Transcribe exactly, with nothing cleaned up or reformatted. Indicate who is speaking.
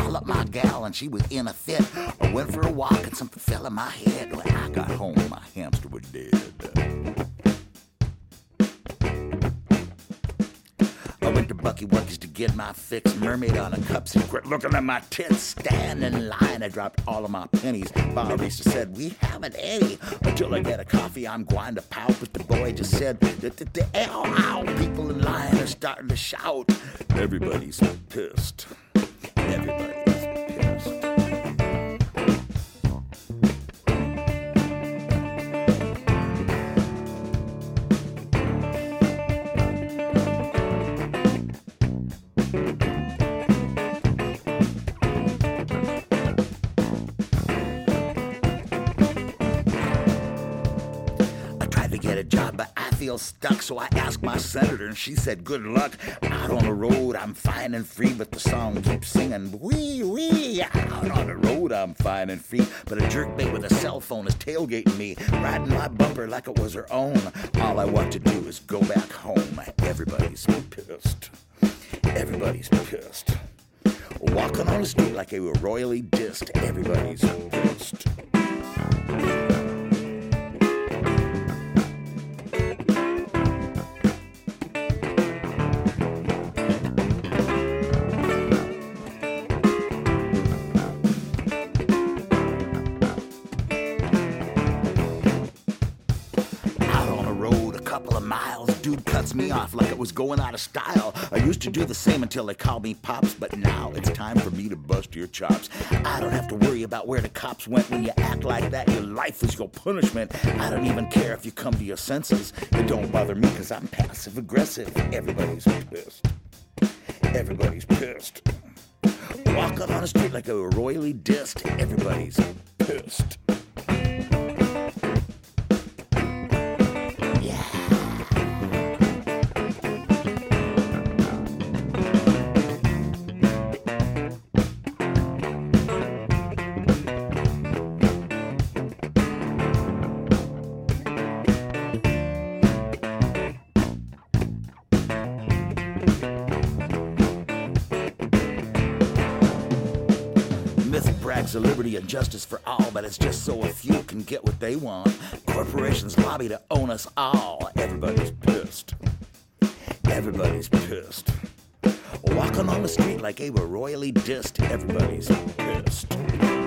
Speaker 1: call up my gal and she was in a fit. I went for a walk and something fell in my head. When I got home, my hamster was dead. I went to Bucky Wucky's to get my fix. Mermaid on a cup, so quit looking at my tits. Stand in line, I dropped all of my pennies. Barista said, we haven't any. Until I get a coffee, I'm going to pout. But the boy just said, ow, ow. People in line are starting to shout. Everybody's pissed. Everybody's pissed. Get a job, but I feel stuck, so I asked my senator, and she said, good luck. Out on the road, I'm fine and free, but the song keeps singing, wee, wee. Out on the road, I'm fine and free, but a jerkbait with a cell phone is tailgating me, riding my bumper like it was her own. All I want to do is go back home. Everybody's pissed. Everybody's pissed. Walking on the street like they were royally dissed. Everybody's pissed. Dude cuts me off like it was going out of style. I used to do the same until they called me Pops, but now it's time for me to bust your chops. I don't have to worry about where the cops went. When you act like that, your life is your punishment. I don't even care if you come to your senses. It don't bother me because I'm passive aggressive. Everybody's pissed. Everybody's pissed. Walking on the street like they were royally dissed. Everybody's pissed. Brags of liberty and justice for all, but it's just so a few can get what they want. Corporations lobby to own us all. Everybody's pissed. Everybody's pissed. Walking on the street like they were royally dissed. Everybody's pissed.